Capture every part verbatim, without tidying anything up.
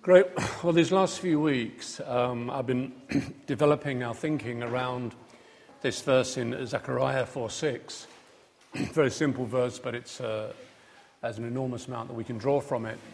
Great. Well, these last few weeks, um, I've been developing our thinking around this verse in Zechariah four six. Very simple verse, but it's uh, has an enormous amount that we can draw from it.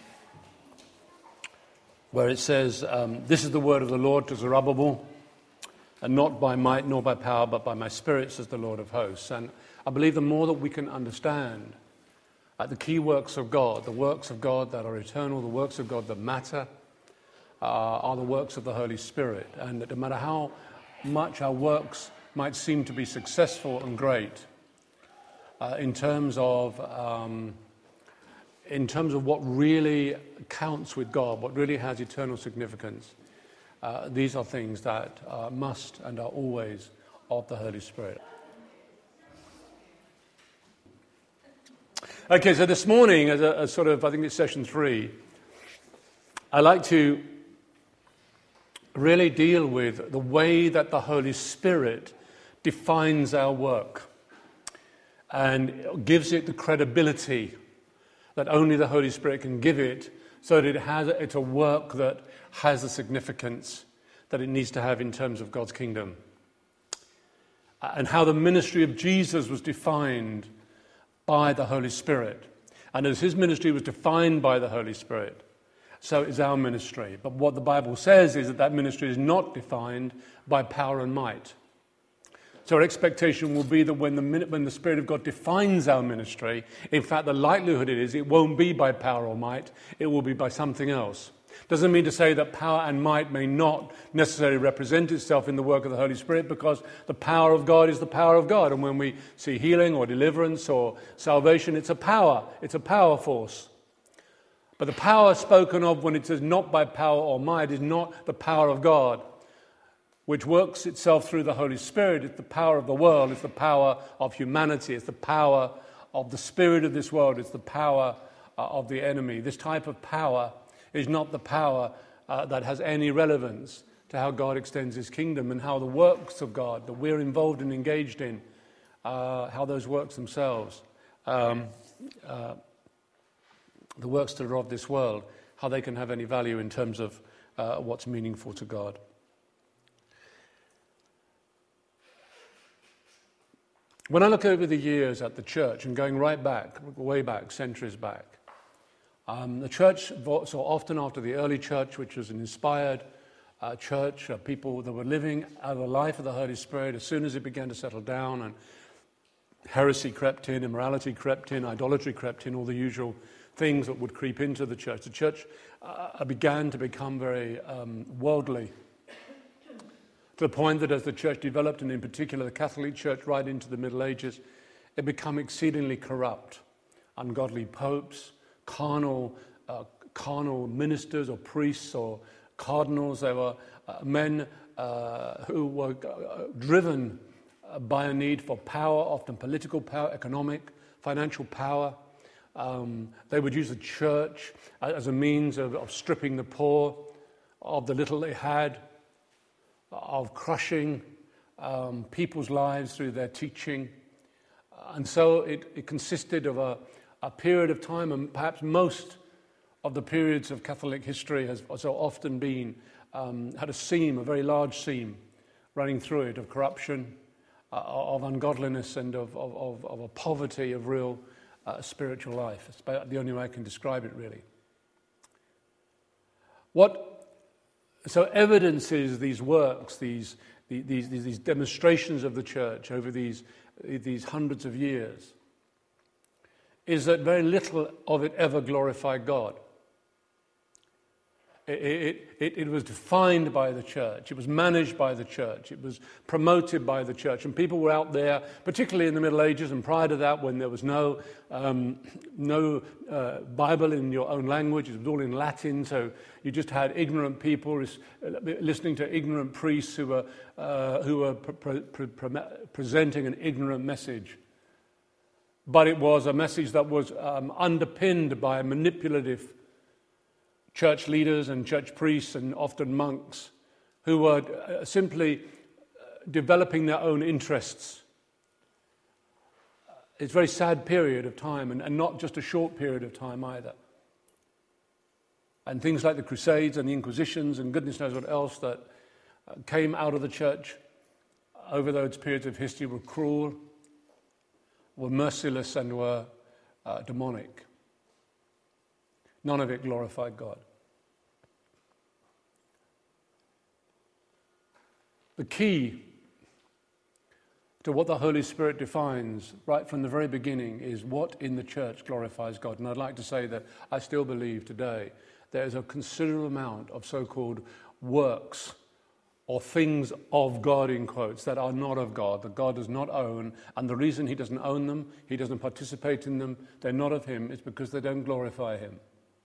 Where it says, um, "This is the word of the Lord to Zerubbabel, and not by might nor by power, but by my Spirit, says the Lord of hosts." And I believe the more that we can understand uh, the key works of God, the works of God that are eternal, the works of God that matter, Uh, are the works of the Holy Spirit. And that no matter how much our works might seem to be successful and great, uh, in terms of um, in terms of what really counts with God, what really has eternal significance, uh, these are things that uh, must and are always of the Holy Spirit. Okay, so this morning, as a as sort of, I think it's session three, I like to really deal with the way that the Holy Spirit defines our work and gives it the credibility that only the Holy Spirit can give it, so that it has it's a work that has the significance that it needs to have in terms of God's kingdom. And how the ministry of Jesus was defined by the Holy Spirit. And as his ministry was defined by the Holy Spirit, so is our ministry. But what the Bible says is that that ministry is not defined by power and might. So our expectation will be that when the when the Spirit of God defines our ministry, in fact the likelihood it is it won't be by power or might, it will be by something else. Doesn't mean to say that power and might may not necessarily represent itself in the work of the Holy Spirit, because the power of God is the power of God. And when we see healing or deliverance or salvation, it's a power, it's a power force. But the power spoken of when it says not by power or might is not the power of God, which works itself through the Holy Spirit. It's the power of the world. It's the power of humanity. It's the power of the spirit of this world. It's the power uh, of the enemy. This type of power is not the power uh, that has any relevance to how God extends his kingdom and how the works of God that we're involved and engaged in, uh, how those works themselves um, uh, the works that are of this world, how they can have any value in terms of uh, what's meaningful to God. When I look over the years at the church, and going right back, way back, centuries back, um, the church, so often after the early church, which was an inspired uh, church, uh, people that were living out of the life of the Holy Spirit, as soon as it began to settle down and heresy crept in, immorality crept in, idolatry crept in, all the usual things that would creep into the church. The church uh, began to become very um, worldly, to the point that as the church developed, and in particular the Catholic Church right into the Middle Ages, it became exceedingly corrupt. Ungodly popes, carnal, uh, carnal ministers or priests or cardinals. They were uh, men uh, who were uh, driven uh, by a need for power, often political power, economic, financial power. Um, they would use the church as a means of, of stripping the poor of the little they had, of crushing um, people's lives through their teaching. And so it, it consisted of a, a period of time, and perhaps most of the periods of Catholic history has so often been, um, had a seam, a very large seam running through it of corruption, uh, of ungodliness, and of, of, of a poverty of real Uh, spiritual life. It's about the only way I can describe it, really. What so evidences these works, these these these demonstrations of the church over these these hundreds of years, is that very little of it ever glorified God. It, it, it was defined by the church. It was managed by the church. It was promoted by the church. And people were out there, particularly in the Middle Ages and prior to that, when there was no um, no uh, Bible in your own language. It was all in Latin, so you just had ignorant people listening to ignorant priests who were uh, who were pre- pre- pre- presenting an ignorant message. But it was a message that was um, underpinned by a manipulative church leaders and church priests and often monks who were simply developing their own interests. It's a very sad period of time, and, and not just a short period of time either. and things like the Crusades and the Inquisitions and goodness knows what else that uh, came out of the church over those periods of history were cruel, were merciless, and were uh, demonic. None of it glorified God. The key to what the Holy Spirit defines right from the very beginning is what in the church glorifies God. And I'd like to say that I still believe today there is a considerable amount of so-called works or things of God, in quotes, that are not of God, that God does not own. And the reason he doesn't own them, he doesn't participate in them, they're not of him, is because they don't glorify him.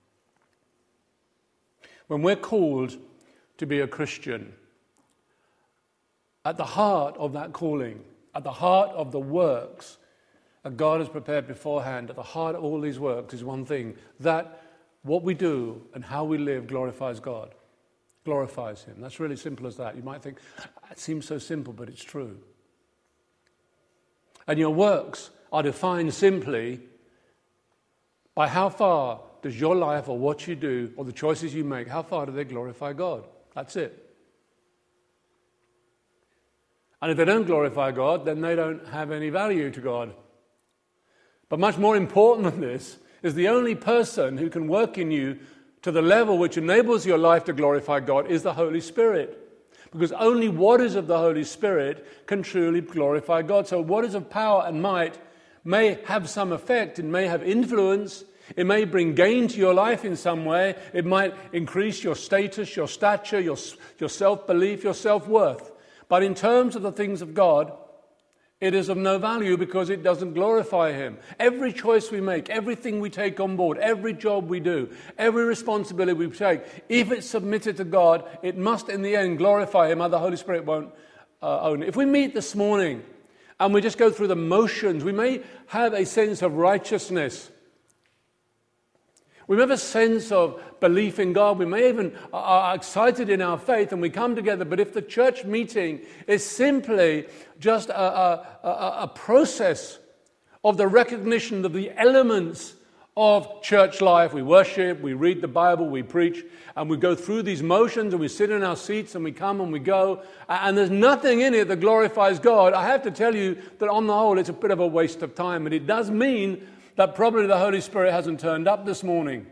When we're called to be a Christian, at the heart of that calling, at the heart of the works that God has prepared beforehand, at the heart of all these works is one thing, that what we do and how we live glorifies God, glorifies him. That's really simple as that. You might think, it seems so simple, but it's true. And your works are defined simply by how far does your life or what you do or the choices you make, how far do they glorify God? That's it. And if they don't glorify God, then they don't have any value to God. But much more important than this is the only person who can work in you to the level which enables your life to glorify God is the Holy Spirit. Because only what is of the Holy Spirit can truly glorify God. So what is of power and might may have some effect, it may have influence, it may bring gain to your life in some way, it might increase your status, your stature, your, your self-belief, your self-worth. But in terms of the things of God, it is of no value because it doesn't glorify him. Every choice we make, everything we take on board, every job we do, every responsibility we take, if it's submitted to God, it must in the end glorify him, or the Holy Spirit won't uh, own it. If we meet this morning and we just go through the motions, we may have a sense of righteousness. We may have a sense of belief in God. We may even are excited in our faith and we come together. But if the church meeting is simply just a, a, a, a process of the recognition of the elements of church life, we worship, we read the Bible, we preach, and we go through these motions and we sit in our seats and we come and we go, and there's nothing in it that glorifies God, I have to tell you that on the whole it's a bit of a waste of time. And it does mean that probably the Holy Spirit hasn't turned up this morning.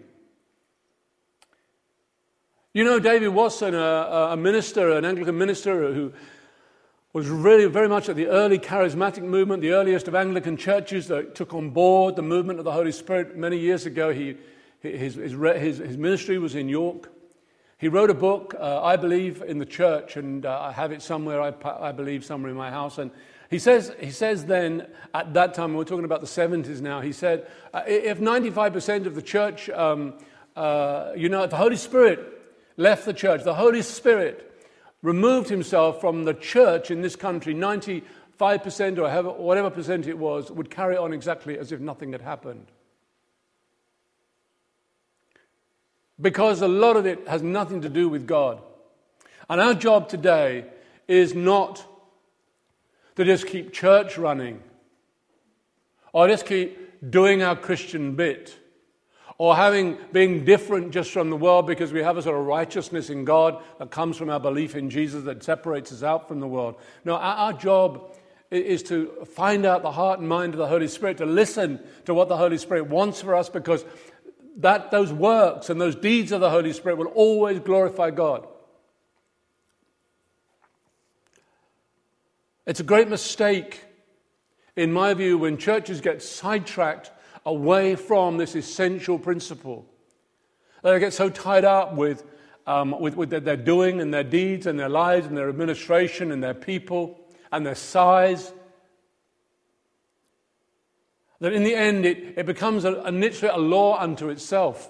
You know, David Watson, a, a minister, an Anglican minister who was really very much at the early charismatic movement, the earliest of Anglican churches that took on board the movement of the Holy Spirit many years ago. He, his, his, his, his ministry was in York. He wrote a book, uh, I believe, in the church, and uh, I have it somewhere, I, I believe, somewhere in my house. And He says, he says then, at that time, we're talking about the seventies now, he said, uh, if ninety-five percent of the church, um, uh, you know, if the Holy Spirit left the church, the Holy Spirit removed himself from the church in this country, ninety-five percent or however, whatever percent it was, would carry on exactly as if nothing had happened. Because a lot of it has nothing to do with God. And our job today is not to just keep church running, or just keep doing our Christian bit, or having being different just from the world because we have a sort of righteousness in God that comes from our belief in Jesus that separates us out from the world. No, our, our job is to find out the heart and mind of the Holy Spirit, to listen to what the Holy Spirit wants for us, because that those works and those deeds of the Holy Spirit will always glorify God. It's a great mistake, in my view, when churches get sidetracked away from this essential principle. They get so tied up with, um, with, with their doing and their deeds and their lives and their administration and their people and their size, that in the end it, it becomes a, a, literally a law unto itself.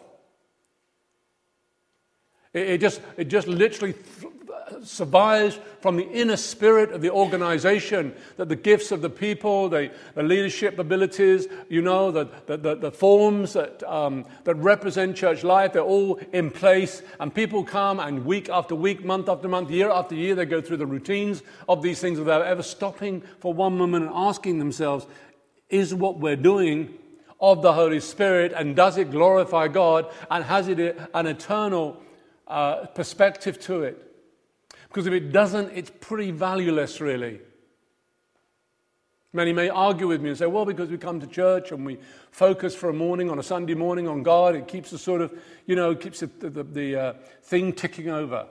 It, it, just, it just literally th- survives from the inner spirit of the organization, that the gifts of the people, the, the leadership abilities, you know, the, the, the, the forms that, um, that represent church life, they're all in place, and people come and week after week, month after month, year after year, they go through the routines of these things without ever stopping for one moment and asking themselves, is what we're doing of the Holy Spirit, and does it glorify God, and has it an eternal uh, perspective to it? Because if it doesn't, it's pretty valueless, really. Many may argue with me and say, well, because we come to church and we focus for a morning, on a Sunday morning, on God, it keeps the sort of, you know, keeps the, the, the uh, thing ticking over.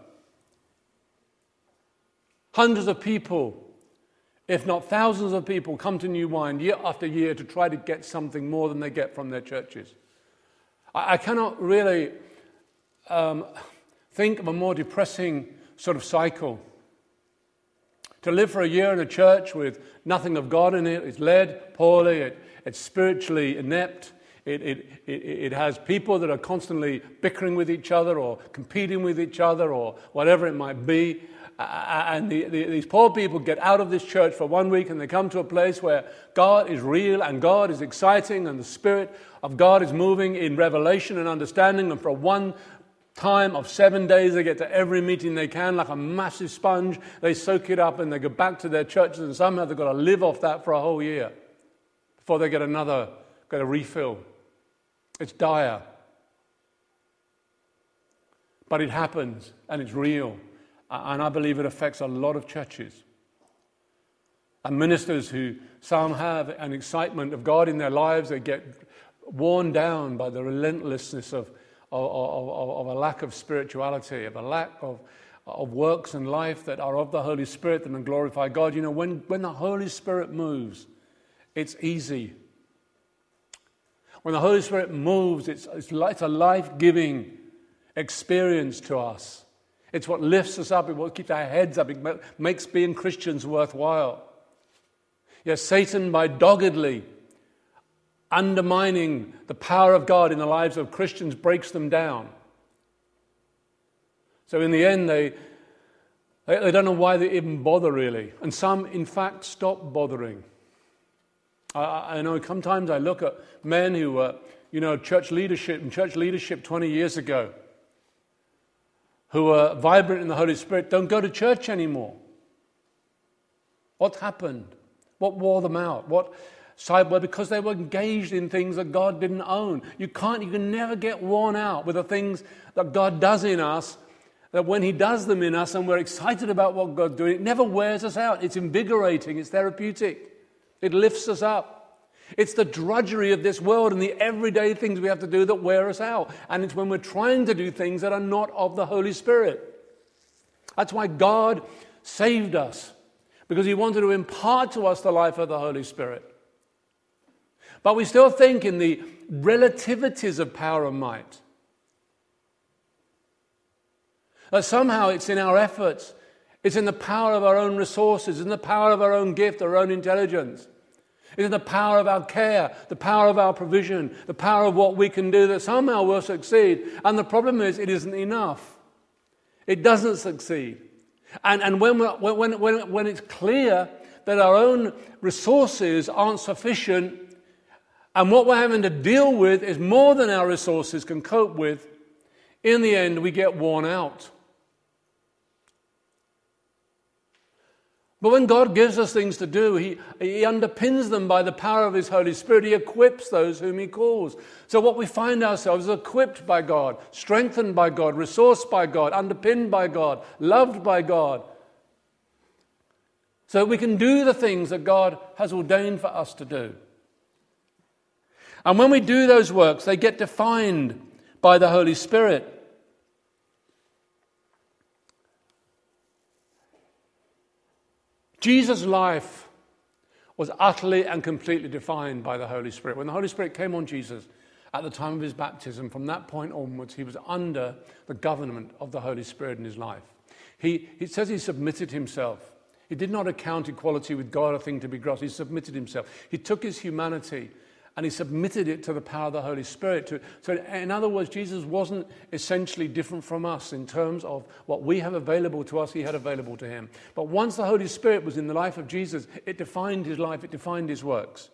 Hundreds of people, if not thousands of people, come to New Wine year after year to try to get something more than they get from their churches. I, I cannot really um, think of a more depressing sort of cycle. To live for a year in a church with nothing of God in it, it's led poorly, it, it's spiritually inept, it, it, it, it has people that are constantly bickering with each other or competing with each other or whatever it might be. And the, the, these poor people get out of this church for one week and they come to a place where God is real and God is exciting and the Spirit of God is moving in revelation and understanding, and for one time of seven days they get to every meeting they can like a massive sponge. They soak it up and they go back to their churches, and somehow they've got to live off that for a whole year before they get another, get a refill. It's dire. But it happens and it's real. And I believe it affects a lot of churches. And ministers who, some have an excitement of God in their lives, they get worn down by the relentlessness of Of, of, of a lack of spirituality, of a lack of, of works in life that are of the Holy Spirit that glorify God. You know, when, when the Holy Spirit moves, it's easy. When the Holy Spirit moves, it's, it's, it's a life-giving experience to us. It's what lifts us up, it's what keeps our heads up, it makes being Christians worthwhile. Yes, Satan, by doggedly undermining the power of God in the lives of Christians, breaks them down. So in the end, they, they, they don't know why they even bother, really. And some, in fact, stop bothering. I, I know sometimes I look at men who were, you know, church leadership, in church leadership twenty years ago, who are vibrant in the Holy Spirit, don't go to church anymore. What happened? What wore them out? What... Well, because they were engaged in things that God didn't own. You can't, you can never get worn out with the things that God does in us, that when He does them in us and we're excited about what God's doing, it never wears us out. It's invigorating, it's therapeutic. It lifts us up. It's the drudgery of this world and the everyday things we have to do that wear us out. And it's when we're trying to do things that are not of the Holy Spirit. That's why God saved us, because He wanted to impart to us the life of the Holy Spirit. But we still think in the relativities of power and might. That somehow it's in our efforts, it's in the power of our own resources, in the power of our own gift, our own intelligence. It's in the power of our care, the power of our provision, the power of what we can do that somehow we'll succeed. And the problem is, it isn't enough. It doesn't succeed. And, and when, we're, when, when, when it's clear that our own resources aren't sufficient, and what we're having to deal with is more than our resources can cope with, in the end we get worn out. But when God gives us things to do, He, he underpins them by the power of His Holy Spirit. He equips those whom He calls. So what we find ourselves is equipped by God, strengthened by God, resourced by God, underpinned by God, loved by God. So we can do the things that God has ordained for us to do. And when we do those works, they get defined by the Holy Spirit. Jesus' life was utterly and completely defined by the Holy Spirit. When the Holy Spirit came on Jesus at the time of His baptism, from that point onwards, He was under the government of the Holy Spirit in His life. He, it says He submitted Himself. He did not account equality with God a thing to be grasped. He submitted Himself. He took His humanity and He submitted it to the power of the Holy Spirit. To, so in other words, Jesus wasn't essentially different from us in terms of what we have available to us, He had available to Him. But once the Holy Spirit was in the life of Jesus, it defined His life, it defined His works.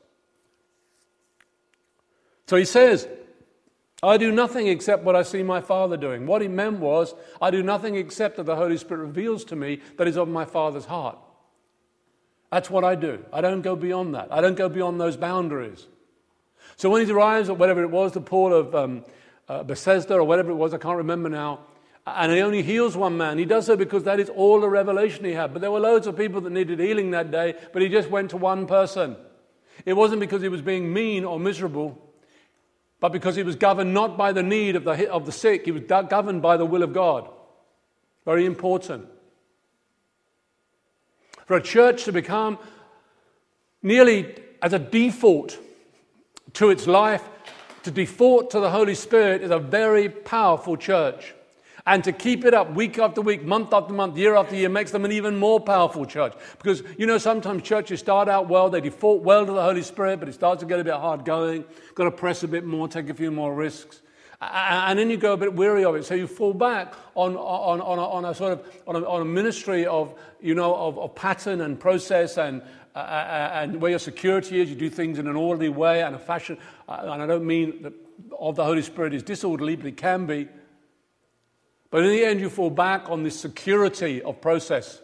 So He says, I do nothing except what I see my Father doing. What He meant was, I do nothing except that the Holy Spirit reveals to me that is of my Father's heart. That's what I do. I don't go beyond that. I don't go beyond those boundaries. So when he arrives at whatever it was, the pool of um, uh, Bethesda or whatever it was, I can't remember now, and he only heals one man. He does so because that is all the revelation he had. But there were loads of people that needed healing that day, but he just went to one person. It wasn't because he was being mean or miserable, but because he was governed not by the need of the, of the sick, he was governed by the will of God. Very important. For a church to become nearly as a default to its life, to default to the Holy Spirit is a very powerful church. And to keep it up week after week, month after month, year after year, makes them an even more powerful church. Because, you know, sometimes churches start out well, they default well to the Holy Spirit, but it starts to get a bit hard going. Got to press a bit more, take a few more risks. And then you go a bit weary of it. So you fall back on, on, on, a, on a sort of on a, on a ministry of, you know, of, of pattern and process and uh, and where your security is. You do things in an orderly way and a fashion. And I don't mean that of the Holy Spirit is disorderly, but it can be. But in the end, you fall back on this security of process.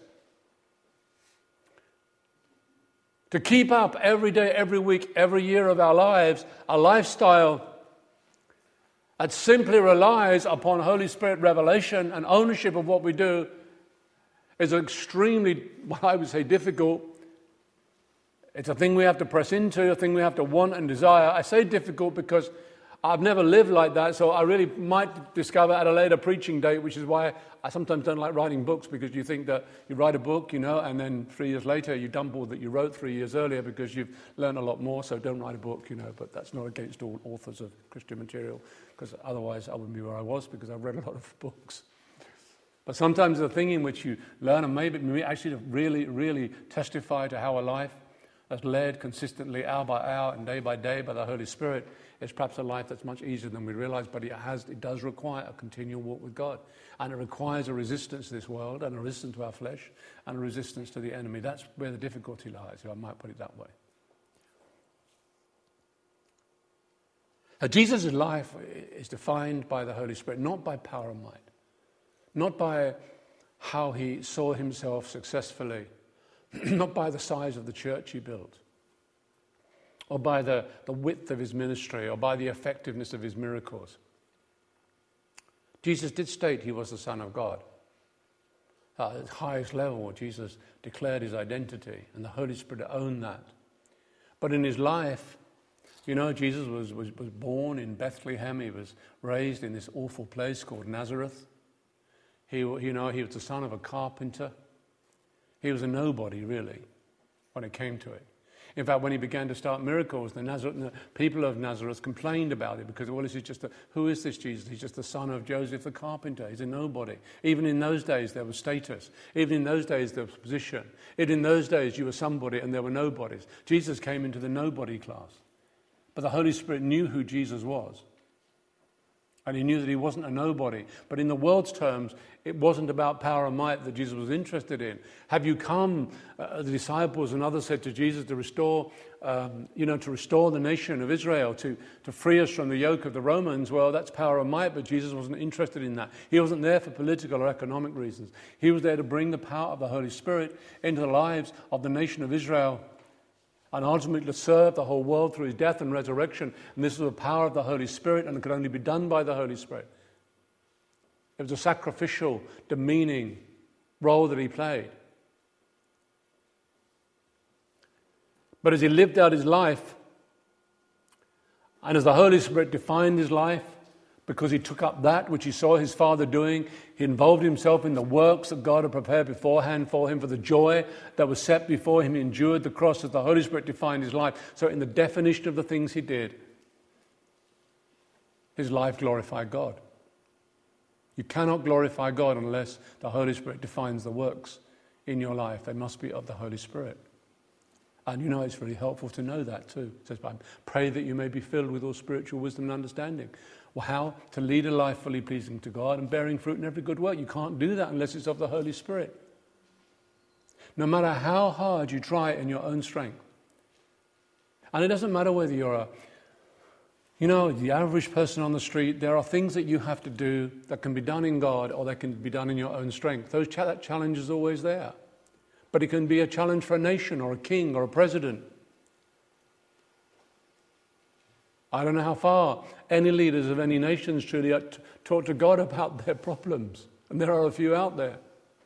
To keep up every day, every week, every year of our lives, a lifestyle that simply relies upon Holy Spirit revelation and ownership of what we do is extremely, what I would say, difficult. It's a thing we have to press into, a thing we have to want and desire. I say difficult because I've never lived like that, so I really might discover at a later preaching date, which is why I sometimes don't like writing books, because you think that you write a book, you know, and then three years later you dump all that you wrote three years earlier because you've learned a lot more, so don't write a book, you know, but that's not against all authors of Christian material, because otherwise I wouldn't be where I was, because I've read a lot of books. But sometimes the thing in which you learn and maybe, maybe actually really, really testify to how a life that's led consistently hour by hour and day by day by the Holy Spirit is perhaps a life that's much easier than we realize, but it has, it does require a continual walk with God. And it requires a resistance to this world and a resistance to our flesh and a resistance to the enemy. That's where the difficulty lies, if I might put it that way. Now, Jesus' life is defined by the Holy Spirit, not by power and might, not by how he saw himself successfully, not by the size of the church he built, or by the, the width of his ministry, or by the effectiveness of his miracles. Jesus did state he was the Son of God. At its highest level, Jesus declared his identity, and the Holy Spirit owned that. But in his life, you know, Jesus was, was, was born in Bethlehem. He was raised in this awful place called Nazareth. He, you know, he was the son of a carpenter. He was a nobody, really, when it came to it. In fact, when he began to start miracles, the, Nazareth, the people of Nazareth complained about it because, well, this is just a, who is this Jesus? He's just the son of Joseph the carpenter. He's a nobody. Even in those days, there was status. Even in those days, there was position. Even in those days, you were somebody and there were nobodies. Jesus came into the nobody class. But the Holy Spirit knew who Jesus was. And he knew that he wasn't a nobody. But in the world's terms, it wasn't about power and might that Jesus was interested in. Have you come, uh, the disciples and others said to Jesus, to restore, um, you know, to restore the nation of Israel, to, to free us from the yoke of the Romans? Well, that's power and might, but Jesus wasn't interested in that. He wasn't there for political or economic reasons. He was there to bring the power of the Holy Spirit into the lives of the nation of Israel, and ultimately to serve the whole world through his death and resurrection. And this was the power of the Holy Spirit, and it could only be done by the Holy Spirit. It was a sacrificial, demeaning role that he played. But as he lived out his life, and as the Holy Spirit defined his life, because he took up that which he saw his Father doing, he involved himself in the works that God had prepared beforehand for him, for the joy that was set before him. He endured the cross as the Holy Spirit defined his life. So in the definition of the things he did, his life glorified God. You cannot glorify God unless the Holy Spirit defines the works in your life. They must be of the Holy Spirit. And you know, it's really helpful to know that too. It says, pray that you may be filled with all spiritual wisdom and understanding. Well, how? To lead a life fully pleasing to God and bearing fruit in every good work. You can't do that unless it's of the Holy Spirit. No matter how hard you try in your own strength. And it doesn't matter whether you're a, you know, the average person on the street. There are things that you have to do that can be done in God or that can be done in your own strength. Those ch- that challenge is always there. But it can be a challenge for a nation or a king or a president. I don't know how far any leaders of any nations truly talk to God about their problems. And there are a few out there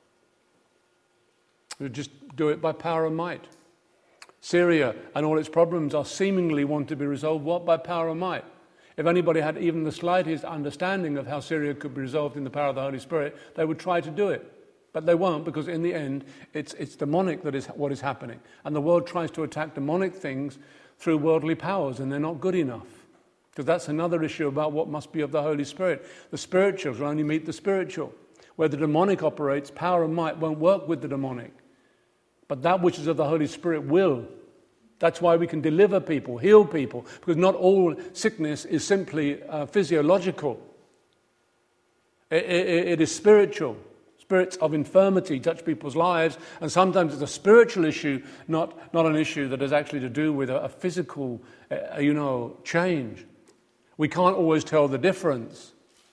who just do it by power and might. Syria and all its problems are seemingly want to be resolved, what? By power and might. If anybody had even the slightest understanding of how Syria could be resolved in the power of the Holy Spirit, they would try to do it. But they won't, because in the end, it's, it's demonic that is what is happening. And the world tries to attack demonic things through worldly powers, and they're not good enough. Because that's another issue about what must be of the Holy Spirit. The spiritual will only meet the spiritual. Where the demonic operates, power and might won't work with the demonic. But that which is of the Holy Spirit will. That's why we can deliver people, heal people, because not all sickness is simply uh, physiological. It, it, it is spiritual. Spirits of infirmity touch people's lives, and sometimes it's a spiritual issue, not, not an issue that is actually to do with a, a physical, uh, you know, change. We can't always tell the difference.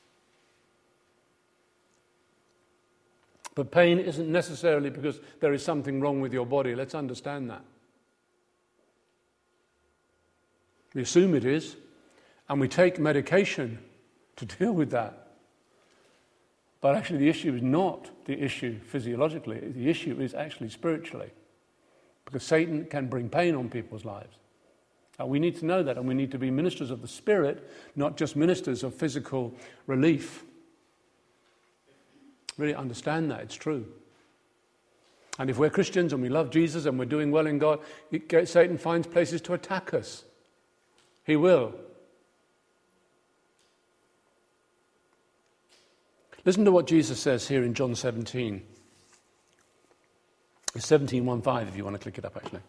But pain isn't necessarily because there is something wrong with your body. Let's understand that. We assume it is, and we take medication to deal with that. But actually the issue is not the issue physiologically. The issue is actually spiritually. Because Satan can bring pain on people's lives. And we need to know that, and we need to be ministers of the Spirit, not just ministers of physical relief. Really understand that, it's true. And if we're Christians and we love Jesus and we're doing well in God, Satan finds places to attack us. He will. Listen to what Jesus says here in John seventeen. It's seventeen one five if you want to click it up actually.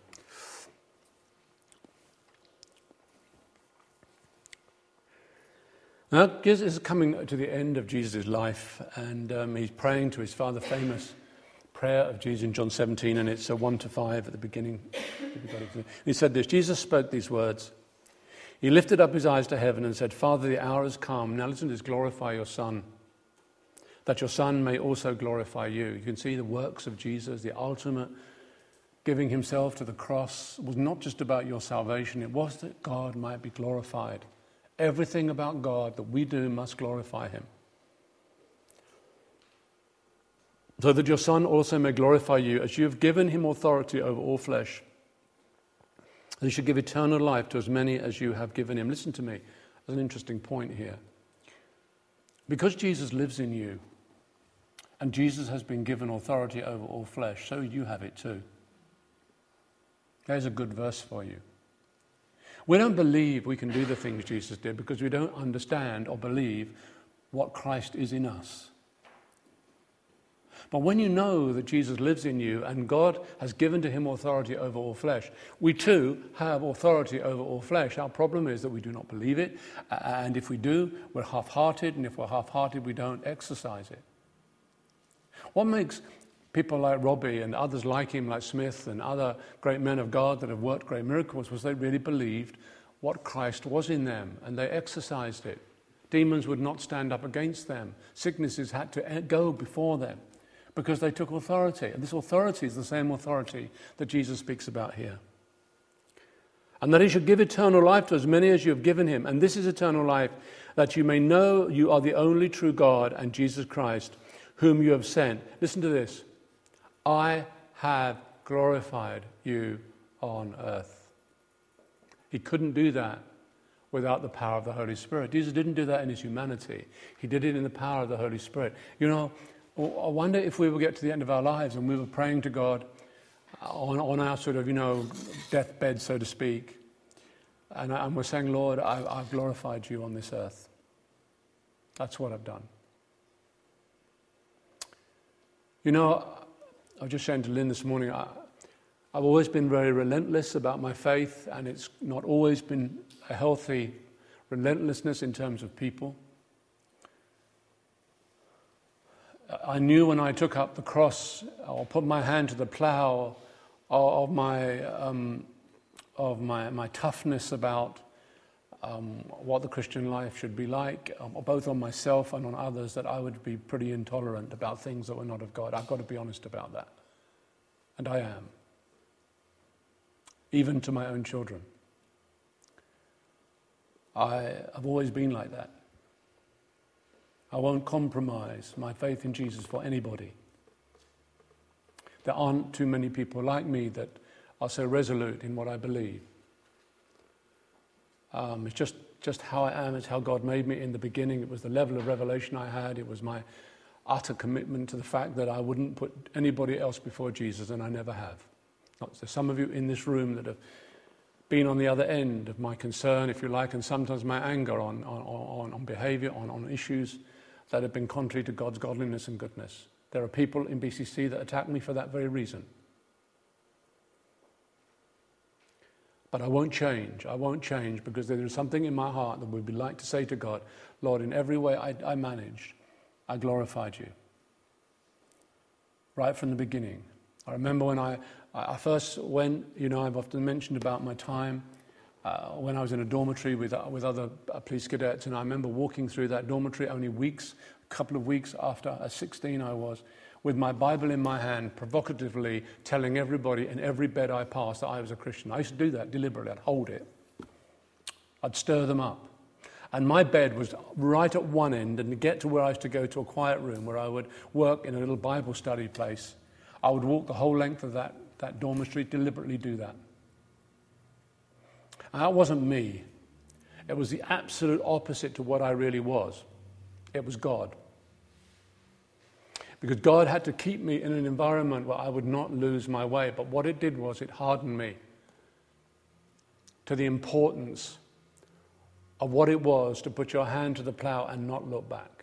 Now, Jesus is coming to the end of Jesus' life, and um, he's praying to his Father, famous prayer of Jesus in John seventeen, and it's a one to five at the beginning. He said this, Jesus spoke these words. He lifted up his eyes to heaven and said, Father, the hour has come. Now listen to this, glorify your Son, that your Son may also glorify you. You can see the works of Jesus, the ultimate giving himself to the cross was not just about your salvation. It was that God might be glorified. Everything about God that we do must glorify him. So that your Son also may glorify you, as you have given him authority over all flesh. And he should give eternal life to as many as you have given him. Listen to me. There's an interesting point here. Because Jesus lives in you, and Jesus has been given authority over all flesh, so you have it too. There's a good verse for you. We don't believe we can do the things Jesus did because we don't understand or believe what Christ is in us. But when you know that Jesus lives in you and God has given to him authority over all flesh, we too have authority over all flesh. Our problem is that we do not believe it, and if we do, we're half-hearted, and if we're half-hearted, we don't exercise it. What makes people like Robbie and others like him, like Smith and other great men of God that have worked great miracles, was they really believed what Christ was in them, and they exercised it. Demons would not stand up against them. Sicknesses had to go before them because they took authority. And this authority is the same authority that Jesus speaks about here. And that he should give eternal life to as many as you have given him. And this is eternal life, that you may know you are the only true God and Jesus Christ, whom you have sent. Listen to this. I have glorified you on earth. He couldn't do that without the power of the Holy Spirit. Jesus didn't do that in his humanity. He did it in the power of the Holy Spirit. You know, I wonder if we will get to the end of our lives and we were praying to God on, on our sort of, you know, deathbed, so to speak, and, and we're saying, Lord, I, I've glorified you on this earth. That's what I've done. You know, I was just saying to Lynn this morning, I, I've always been very relentless about my faith, and it's not always been a healthy relentlessness in terms of people. I knew when I took up the cross or put my hand to the plough of my um, of my, my toughness about um, what the Christian life should be like, um, both on myself and on others, that I would be pretty intolerant about things that were not of God. I've got to be honest about that. And I am. Even to my own children. I have always been like that. I won't compromise my faith in Jesus for anybody. There aren't too many people like me that are so resolute in what I believe. Um, it's just, just how I am. It's how God made me in the beginning. It was the level of revelation I had. It was my utter commitment to the fact that I wouldn't put anybody else before Jesus, and I never have. There's some of you in this room that have been on the other end of my concern, if you like, and sometimes my anger on, on, on, on behavior, on, on issues that have been contrary to God's godliness and goodness. There are people in B C C that attack me for that very reason. But I won't change. I won't change because there is something in my heart that would be like to say to God, Lord, in every way I, I managed, I glorified you. Right from the beginning. I remember when I, I first went, you know, I've often mentioned about my time uh, when I was in a dormitory with, uh, with other uh, police cadets, and I remember walking through that dormitory only weeks, a couple of weeks after uh, sixteen I was, with my Bible in my hand, provocatively telling everybody in every bed I passed that I was a Christian. I used to do that deliberately. I'd hold it. I'd stir them up. And my bed was right at one end, and to get to where I used to go to a quiet room where I would work in a little Bible study place, I would walk the whole length of that, that dormitory, deliberately do that. And that wasn't me. It was the absolute opposite to what I really was. It was God. Because God had to keep me in an environment where I would not lose my way. But what it did was it hardened me to the importance of what it was to put your hand to the plow and not look back.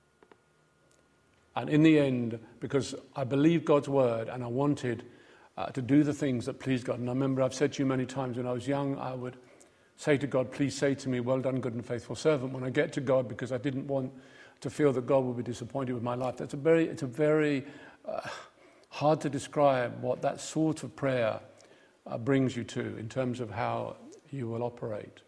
And in the end, because I believed God's word and I wanted uh, to do the things that pleased God. And I remember I've said to you many times when I was young, I would say to God, please say to me, well done, good and faithful servant, when I get to God, because I didn't want to feel that God would be disappointed with my life. That's a very, it's a very uh, hard to describe what that sort of prayer uh, brings you to in terms of how you will operate.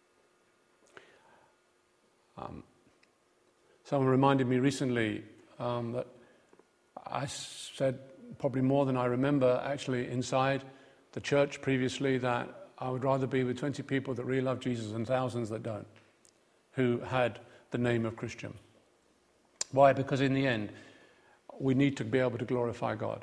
Um, someone reminded me recently um, that I said probably more than I remember actually inside the church previously that I would rather be with twenty people that really love Jesus than thousands that don't, who had the name of Christian. Why? Because in the end, we need to be able to glorify God.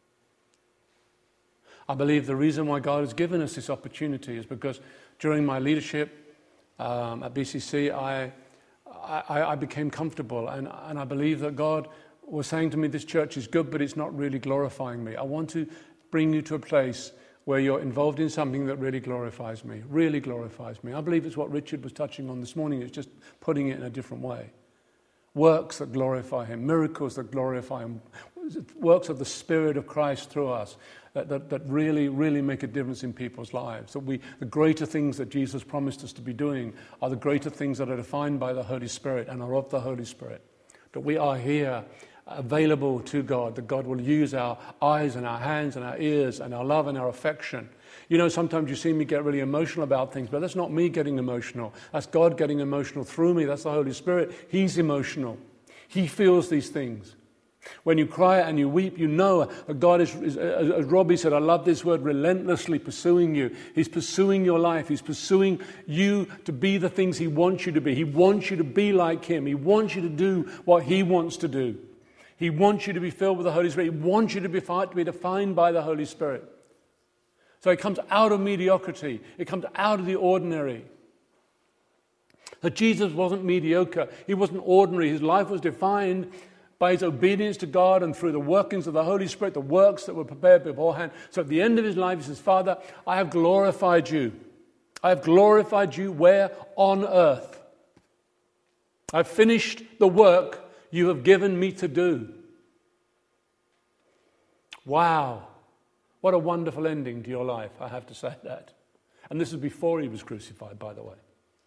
I believe the reason why God has given us this opportunity is because during my leadership um, at B C C, I, I, I became comfortable, and, and I believe that God was saying to me, this church is good, but it's not really glorifying me. I want to bring you to a place where you're involved in something that really glorifies me, really glorifies me. I believe it's what Richard was touching on this morning. It's just putting it in a different way. Works that glorify him, miracles that glorify him, works of the Spirit of Christ through us that, that, that really, really make a difference in people's lives. That we, the greater things that Jesus promised us to be doing are the greater things that are defined by the Holy Spirit and are of the Holy Spirit. That we are here available to God, that God will use our eyes and our hands and our ears and our love and our affection. You know, sometimes you see me get really emotional about things, but that's not me getting emotional. That's God getting emotional through me. That's the Holy Spirit. He's emotional. He feels these things. When you cry and you weep, you know that God is, is, as Robbie said, I love this word, relentlessly pursuing you. He's pursuing your life. He's pursuing you to be the things He wants you to be. He wants you to be like Him. He wants you to do what He wants to do. He wants you to be filled with the Holy Spirit. He wants you to be, to be defined by the Holy Spirit. So it comes out of mediocrity. It comes out of the ordinary. That Jesus wasn't mediocre. He wasn't ordinary. His life was defined by His obedience to God and through the workings of the Holy Spirit, the works that were prepared beforehand. So at the end of His life, He says, Father, I have glorified you. I have glorified you where? On earth. I've finished the work you have given me to do. Wow. What a wonderful ending to your life, I have to say that. And this is before He was crucified, by the way.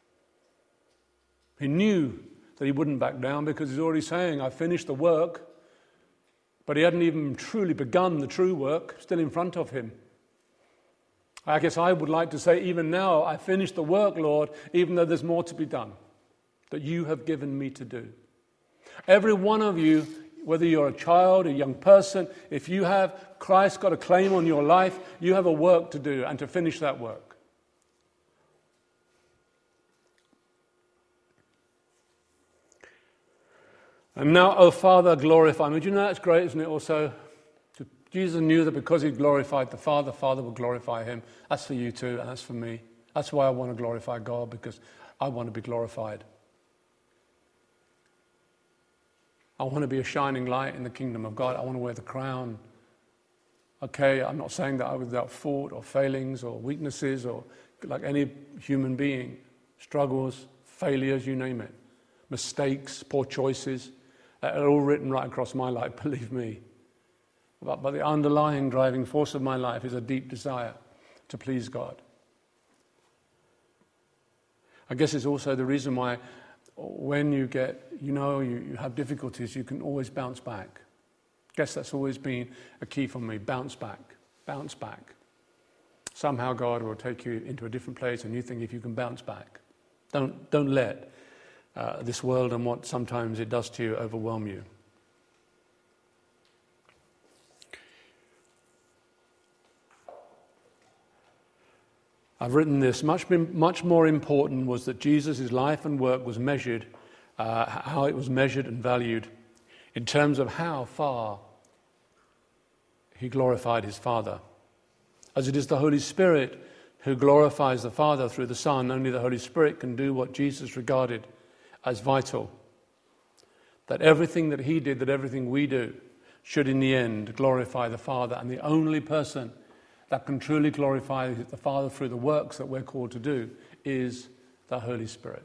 He knew that He wouldn't back down because He's already saying, I finished the work. But He hadn't even truly begun the true work, still in front of Him. I guess I would like to say, even now, I finished the work, Lord, even though there's more to be done, that you have given me to do. Every one of you, whether you're a child, a young person, if you have Christ got a claim on your life, you have a work to do and to finish that work. And now, oh Father, glorify me. Do you know that's great, isn't it also? Jesus knew that because he glorified the Father, the Father will glorify him. That's for you too, and that's for me. That's why I want to glorify God, because I want to be glorified. I want to be a shining light in the kingdom of God. I want to wear the crown. Okay, I'm not saying that I was without fault or failings or weaknesses or like any human being, struggles, failures, you name it, mistakes, poor choices, are all written right across my life, believe me. But, but the underlying driving force of my life is a deep desire to please God. I guess it's also the reason why when you get, you know, you, you have difficulties, you can always bounce back. I guess that's always been a key for me, bounce back, bounce back. Somehow God will take you into a different place and you think if you can bounce back. Don't, don't let uh, this world and what sometimes it does to you overwhelm you. I've written this. Much, much more important was that Jesus' life and work was measured, uh, how it was measured and valued in terms of how far he glorified his Father. As it is the Holy Spirit who glorifies the Father through the Son, only the Holy Spirit can do what Jesus regarded as vital. That everything that he did, that everything we do, should in the end glorify the Father. And the only person that can truly glorify the Father through the works that we're called to do is the Holy Spirit.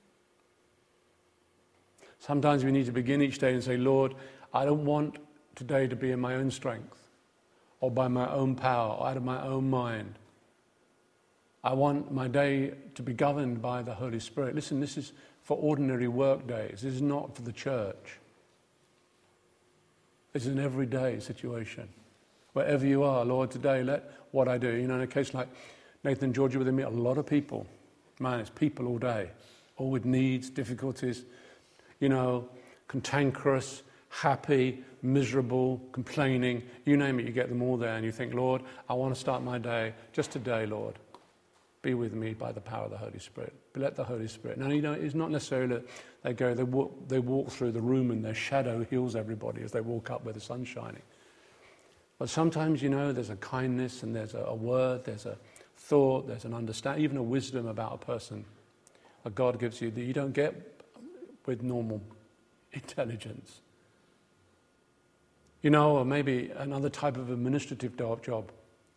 Sometimes we need to begin each day and say, Lord, I don't want today to be in my own strength or by my own power or out of my own mind. I want my day to be governed by the Holy Spirit. Listen, this is for ordinary work days. This is not for the church. This is an everyday situation. Wherever you are, Lord, today, let what I do. You know, in a case like Nathan and Georgia, where they meet a lot of people. Man, it's people all day, all with needs, difficulties, you know, cantankerous, happy, miserable, complaining. You name it, you get them all there. And you think, Lord, I want to start my day just today, Lord. Be with me by the power of the Holy Spirit. But let the Holy Spirit. Now, you know, it's not necessarily that they go, they walk, they walk through the room and their shadow heals everybody as they walk up where the sun's shining. But sometimes, you know, there's a kindness and there's a, a word, there's a thought, there's an understanding, even a wisdom about a person that God gives you that you don't get with normal intelligence. You know, or maybe another type of administrative job.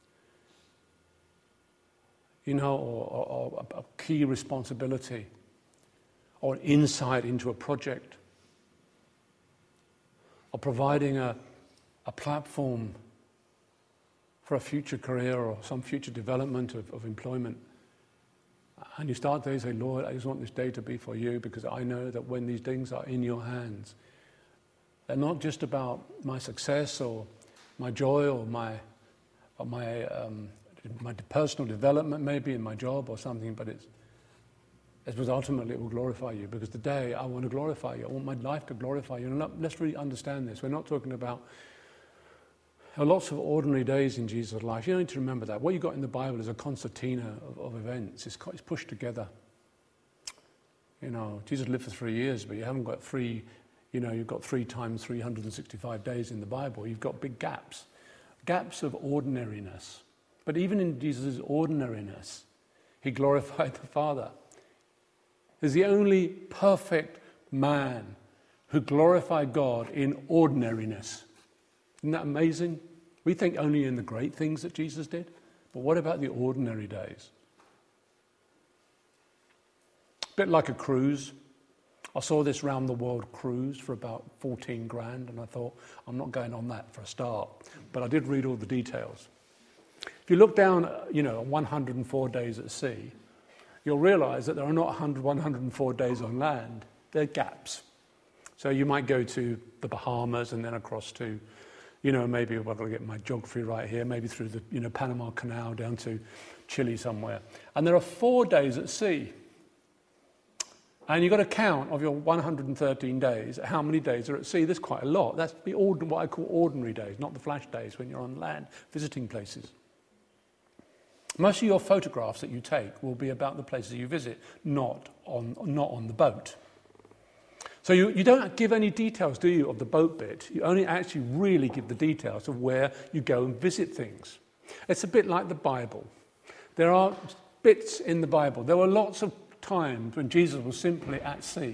You know, or, or, or a key responsibility, or an insight into a project, or providing a, a platform for a future career or some future development of, of employment. And you start there and say, Lord, I just want this day to be for you because I know that when these things are in your hands, they're not just about my success or my joy or my, or my, um, my personal development maybe in my job or something, but it's, it's because ultimately it will glorify you because today I want to glorify you. I want my life to glorify you. And let's really understand this. We're not talking about There are lots of ordinary days in Jesus' life. You need to remember that. What you've got in the Bible is a concertina of, of events. It's, it's pushed together. You know, Jesus lived for three years, but you haven't got three, you know, you've got three times three hundred sixty-five days in the Bible. You've got big gaps, gaps of ordinariness. But even in Jesus' ordinariness, he glorified the Father. He's the only perfect man who glorified God in ordinariness. Isn't that amazing? We think only in the great things that Jesus did, but what about the ordinary days? A bit like a cruise. I saw this round the world cruise for about fourteen grand, and I thought, I'm not going on that for a start. But I did read all the details. If you look down, you know, one hundred four days at sea, you'll realize that there are not one hundred four days on land. There are gaps. So you might go to the Bahamas and then across to, you know, maybe I've got to get my geography right here, maybe through the, you know, Panama Canal down to Chile somewhere. And there are four days at sea. And you've got to count of your one hundred thirteen days, how many days are at sea. There's quite a lot. That's the ord- what I call ordinary days, not the flash days when you're on land visiting places. Most of your photographs that you take will be about the places you visit, not on, not on the boat. So you, you don't give any details, do you, of the boat bit? You only actually really give the details of where you go and visit things. It's a bit like the Bible. There are bits in the Bible. There were lots of times when Jesus was simply at sea.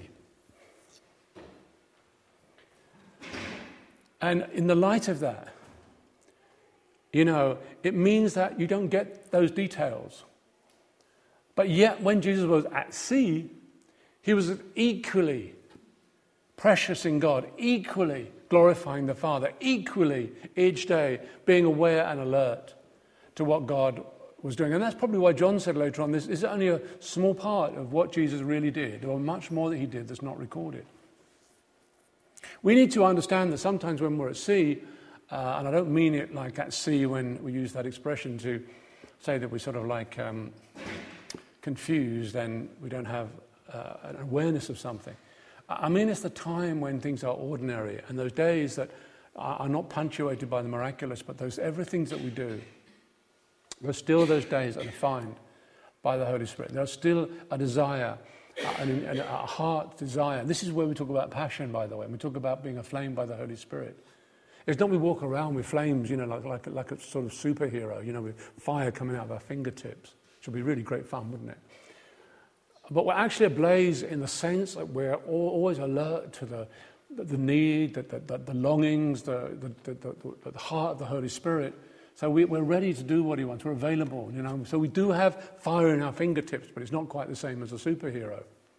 And in the light of that, you know, it means that you don't get those details. But yet, when Jesus was at sea, he was equally precious in God, equally glorifying the Father, equally each day being aware and alert to what God was doing. And that's probably why John said later on, this is only a small part of what Jesus really did. There was much more that he did that's not recorded. We need to understand that sometimes when we're at sea, uh, and I don't mean it like at sea when we use that expression to say that we're sort of like um, confused and we don't have uh, an awareness of something. I mean it's the time when things are ordinary and those days that are not punctuated by the miraculous, but those everything that we do. There's still those days that are defined by the Holy Spirit. There's still a desire, a, a heart desire. This is where we talk about passion, by the way. We talk about being aflamed by the Holy Spirit. It's not we walk around with flames, you know, like, like, like a sort of superhero, you know, with fire coming out of our fingertips. Which would be really great fun, wouldn't it? But we're actually ablaze in the sense that we're always alert to the the need, the, the, the longings, the, the, the, the heart of the Holy Spirit. So we, we're ready to do what he wants. We're available, you know. So we do have fire in our fingertips, but it's not quite the same as a superhero.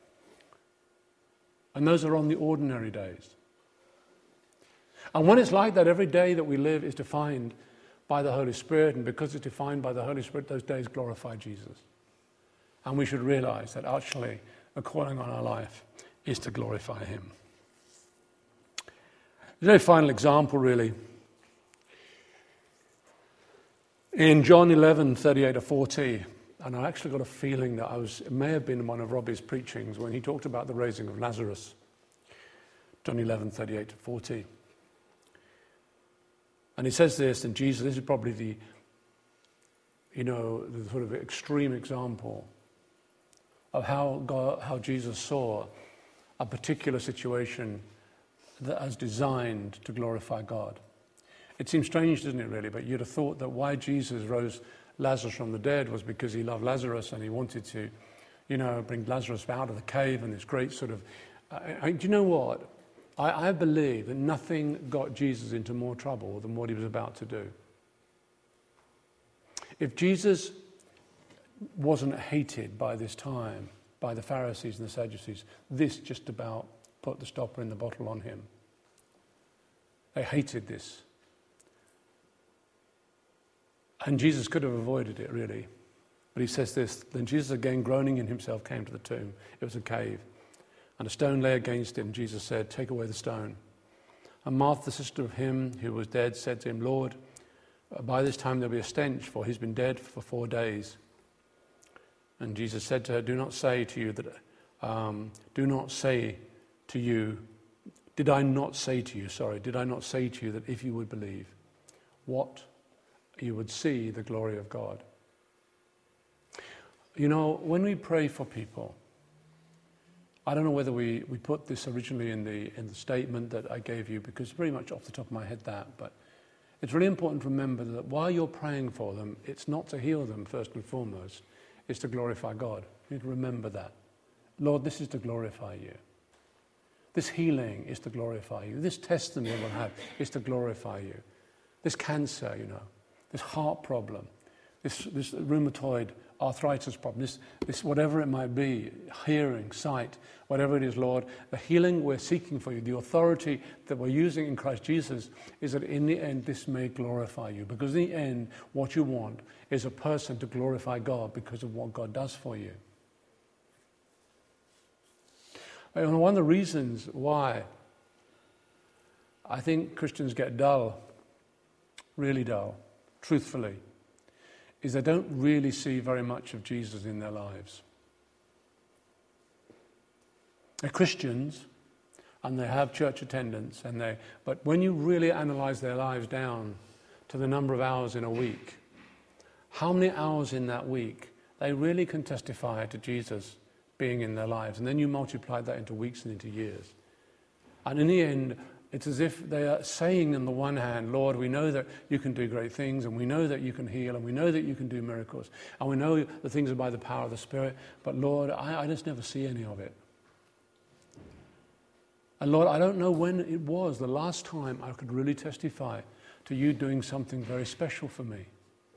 And those are on the ordinary days. And when it's like that, every day that we live is defined by the Holy Spirit, and because it's defined by the Holy Spirit, those days glorify Jesus. And we should realize that actually the calling on our life is to glorify him. There's no final example, really. In John eleven, thirty-eight to forty, and I actually got a feeling that I was, it may have been in one of Robbie's preachings when he talked about the raising of Lazarus. John eleven, thirty-eight to forty. And he says this, and Jesus, this is probably the, you know, the sort of extreme example of how God, how Jesus saw a particular situation that as designed to glorify God. It seems strange, doesn't it, really? But you'd have thought that why Jesus rose Lazarus from the dead was because he loved Lazarus and he wanted to, you know, bring Lazarus out of the cave and this great sort of... Uh, I, do you know what? I, I believe that nothing got Jesus into more trouble than what he was about to do. If Jesus wasn't hated by this time, by the Pharisees and the Sadducees, this just about put the stopper in the bottle on him. They hated this. And Jesus could have avoided it, really. But he says this, then Jesus again, groaning in himself, came to the tomb. It was a cave. And a stone lay against him. Jesus said, take away the stone. And Martha, the sister of him who was dead, said to him, Lord, by this time there'll be a stench, for he's been dead for four days. And Jesus said to her, do not say to you that, um, do not say to you, did I not say to you, sorry, did I not say to you that if you would believe, what you would see the glory of God? You know, when we pray for people, I don't know whether we, we put this originally in the in the statement that I gave you, because very much off the top of my head that, but it's really important to remember that while you're praying for them, it's not to heal them first and foremost, it's to glorify God. You need to remember that. Lord, this is to glorify you. This healing is to glorify you. This testimony we'll have is to glorify you. This cancer, you know, this heart problem, this, this rheumatoid arthritis problem, this, this whatever it might be, hearing, sight, whatever it is, Lord, the healing we're seeking for you, the authority that we're using in Christ Jesus is that in the end this may glorify you. Because in the end, what you want is a person to glorify God because of what God does for you. And one of the reasons why I think Christians get dull, really dull, truthfully, is they don't really see very much of Jesus in their lives. They're Christians and they have church attendance, and they, but when you really analyze their lives down to the number of hours in a week, how many hours in that week they really can testify to Jesus being in their lives? And then you multiply that into weeks and into years. And in the end, it's as if they are saying on the one hand, Lord, we know that you can do great things, and we know that you can heal, and we know that you can do miracles, and we know the things are by the power of the Spirit, but Lord, I, I just never see any of it. And Lord, I don't know when it was the last time I could really testify to you doing something very special for me.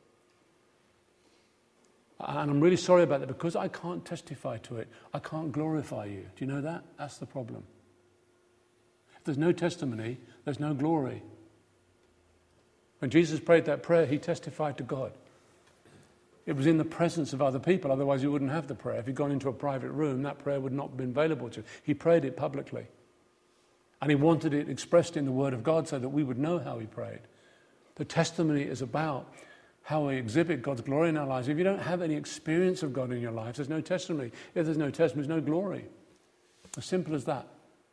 And I'm really sorry about that, because I can't testify to it. I can't glorify you. Do you know that? That's the problem. If there's no testimony, there's no glory. When Jesus prayed that prayer, he testified to God. It was in the presence of other people, otherwise he wouldn't have the prayer. If he'd gone into a private room, that prayer would not have been available to him. He prayed it publicly. And he wanted it expressed in the Word of God so that we would know how he prayed. The testimony is about how we exhibit God's glory in our lives. If you don't have any experience of God in your life, there's no testimony. If there's no testimony, there's no glory. As simple as that.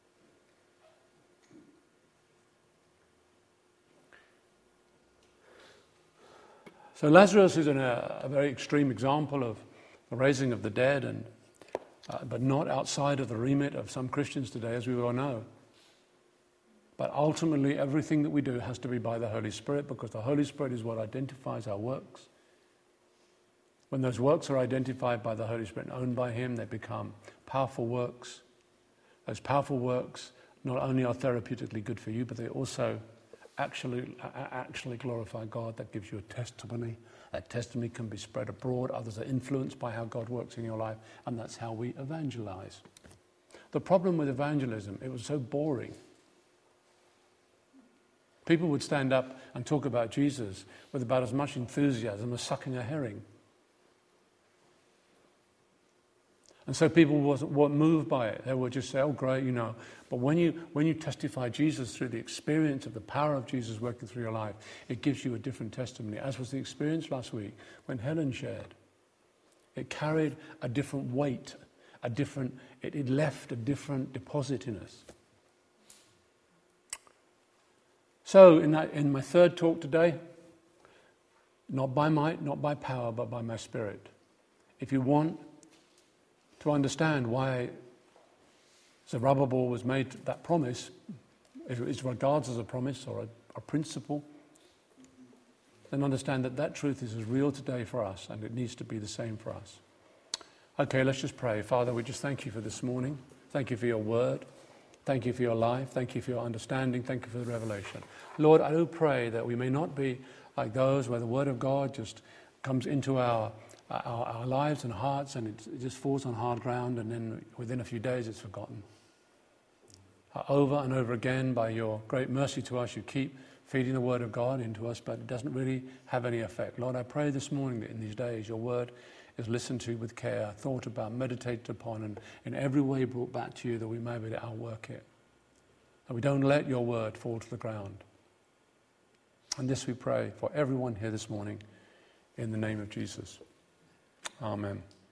So Lazarus is in a, a very extreme example of the raising of the dead, and uh, but not outside of the remit of some Christians today, as we all know. But ultimately, everything that we do has to be by the Holy Spirit, because the Holy Spirit is what identifies our works. When those works are identified by the Holy Spirit and owned by Him, they become powerful works. Those powerful works not only are therapeutically good for you, but they also actually actually glorify God. That gives you a testimony. That testimony can be spread abroad. Others are influenced by how God works in your life, and that's how we evangelize. The problem with evangelism, it was so boring. People would stand up and talk about Jesus with about as much enthusiasm as sucking a herring. And so people wasn't, weren't moved by it. They would just say, oh, great, you know. But when you when you testify Jesus through the experience of the power of Jesus working through your life, it gives you a different testimony, as was the experience last week when Helen shared. It carried a different weight, a different, it, it left a different deposit in us. So in that, in my third talk today, not by might, not by power, but by my Spirit. If you want to understand why Zerubbabel was made that promise, if it's regards as a promise or a, a principle, then understand that that truth is as real today for us, and it needs to be the same for us. Okay, let's just pray. Father, we just thank you for this morning. Thank you for your word. Thank you for your life. Thank you for your understanding. Thank you for the revelation. Lord, I do pray that we may not be like those where the word of God just comes into our Our, our lives and hearts, and it, it just falls on hard ground, and then within a few days it's forgotten. Uh, over and over again, by your great mercy to us, you keep feeding the word of God into us, but it doesn't really have any effect. Lord, I pray this morning that in these days your word is listened to with care, thought about, meditated upon, and in every way brought back to you, that we may be able to outwork it. That we don't let your word fall to the ground. And this we pray for everyone here this morning, in the name of Jesus. Amen.